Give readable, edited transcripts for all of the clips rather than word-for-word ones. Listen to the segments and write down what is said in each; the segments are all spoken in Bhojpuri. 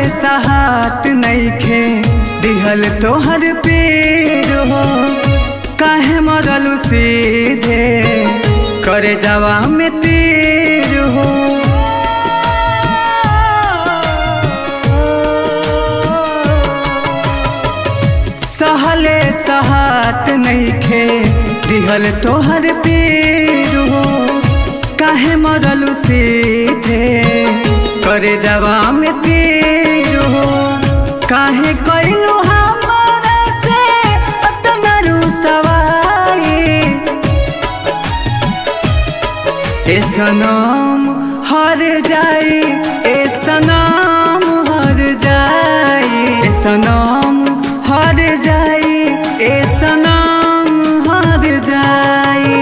सहात नइखे दिहल तोहर पीर हो, काहे मरलू सीधे करे जावा में तीर हो। सहले सहात नइखे दिहल तोहर पीर हो, काहे मरलू सीधे करे जावा में तीर हो। काहे कइलू हमरा से अतना रुसवाई, ए सनम हर जाई, ए सनम हर जाई, ए सनम हर जाई, ए सनम हर जाई।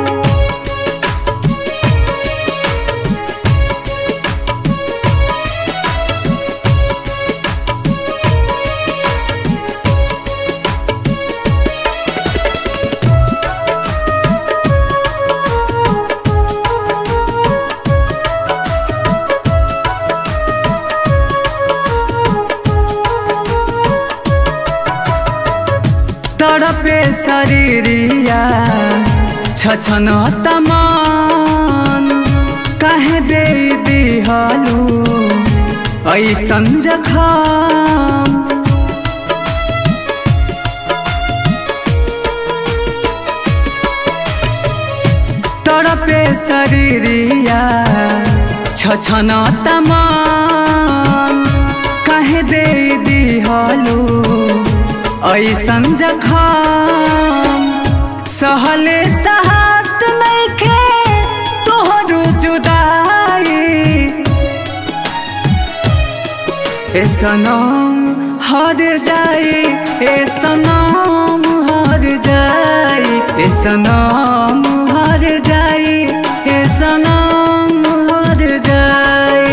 तड़पे शरीरिया छछन तमान, काहे दे दिहलू ऐसन जखम। तड़पे शरीरिया छछन तमान, काहे दे दिहलू ऐसन जखम। सहले सहात नइखे तोहरो जुदाई, ए सनम हर जाई, ए सनम हर जाई, ए सनम हर जाई, ए सनम हर जाई।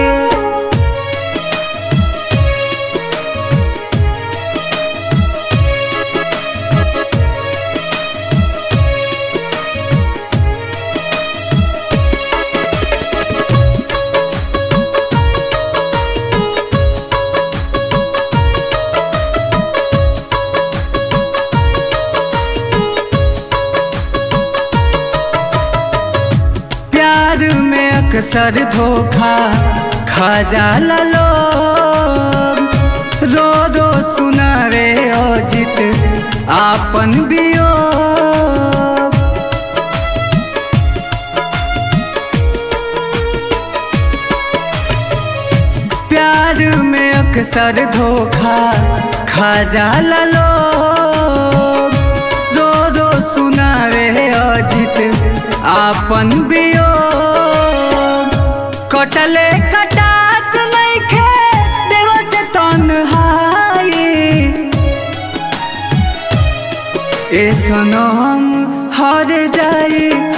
प्यार में अक्सर धोखा खा जाला लोग, रो रो सुनावे अजित आपन वियोग। प्यार में अक्सर धोखा खा जाला लोग, रो रो सुनावे अजित आपन वियोग। कटले कटात नइखे दिवस तन्हाई, ए सनम हर जाई,